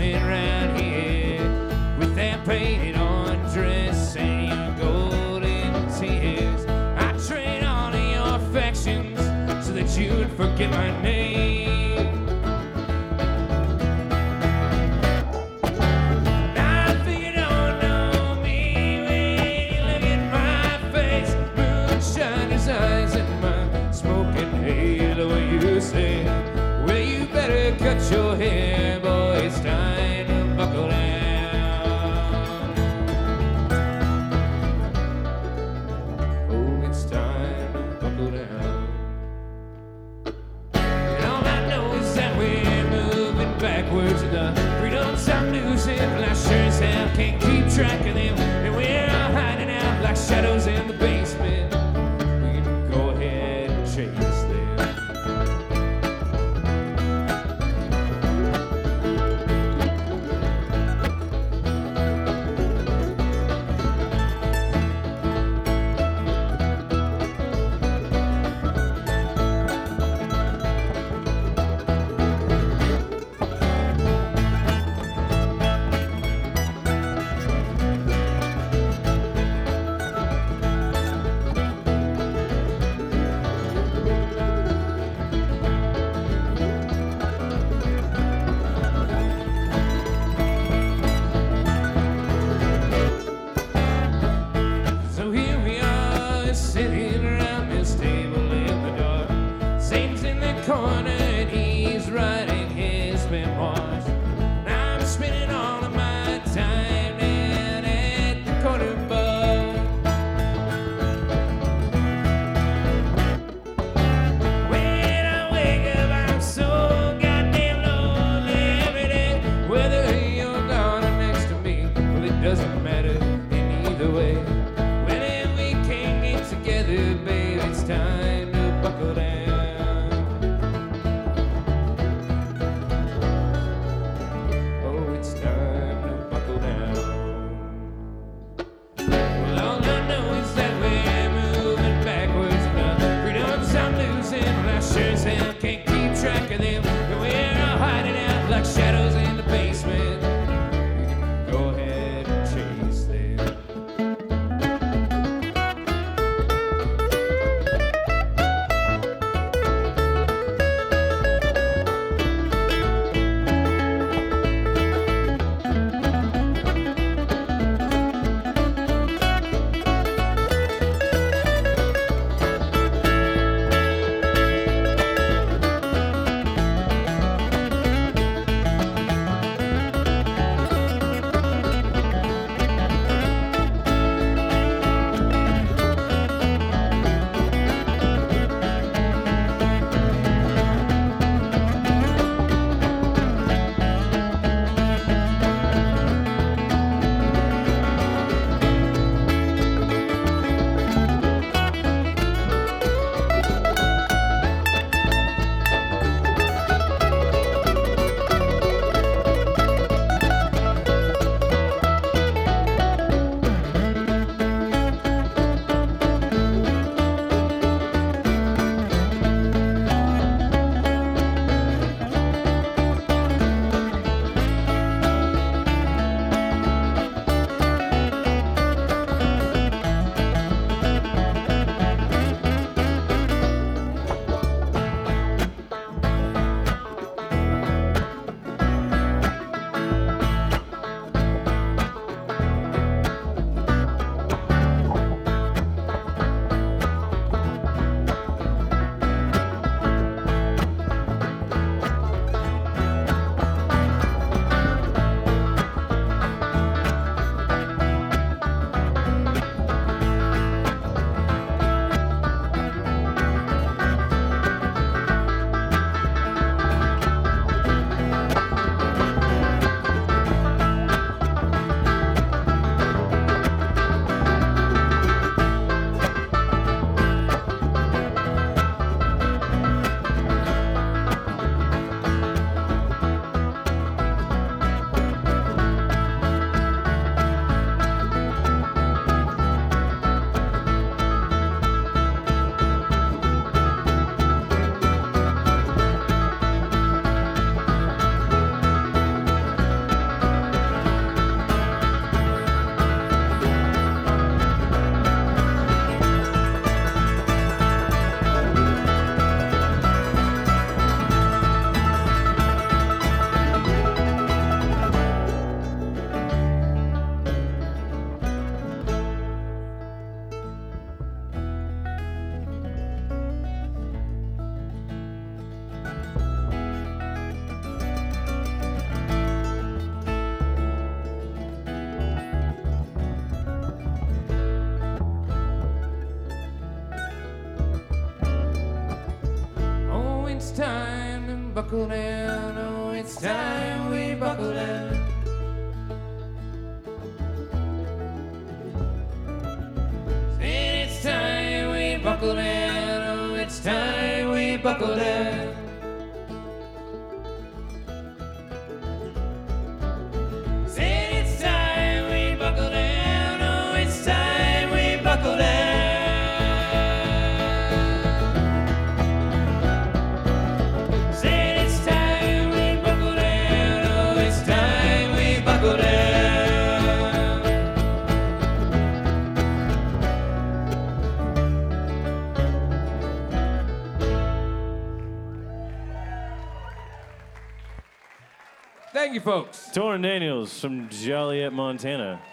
coming round here with that painted on dress and your golden tears. I'd trade all of your affections so that you would forget my name. Now I think you don't know me when you look at my face. Moonshine his eyes and my smoking halo. You say, well, you better cut your hair, boy, it's time to buckle down. Oh, it's time to buckle down. And all I know is that we're moving backwards, and the freedoms I'm losing, well, I sure as hell can't keep track of them. And we're all hiding out like shadows in the basement. We can go ahead and chase them. So here we are, sitting around this table in the dark. Satan's in the corner and he's writing his memoirs. Now I'm spending all of my time down at the corner bar. When I wake up, I'm so goddamn lonely every day. Whether you're gone or next to me, well, it doesn't matter in either way. When we can't get together, babe, it's time to buckle down. Oh, it's time to buckle down. Well, all I know is that we're moving backwards, and the freedoms I'm losing, well, I sure as hell can't keep track of them. And we're all hiding out like shadows in the basement. We can go ahead and chase them. it's time to buckle down. Oh, it's time we buckle down. Saying it's time we buckle down. Oh, it's time we buckle down. Saying it's time we buckle down. Oh, it's time we buckle down. Thank you, folks. Torrin Daniels from Joliet, Montana.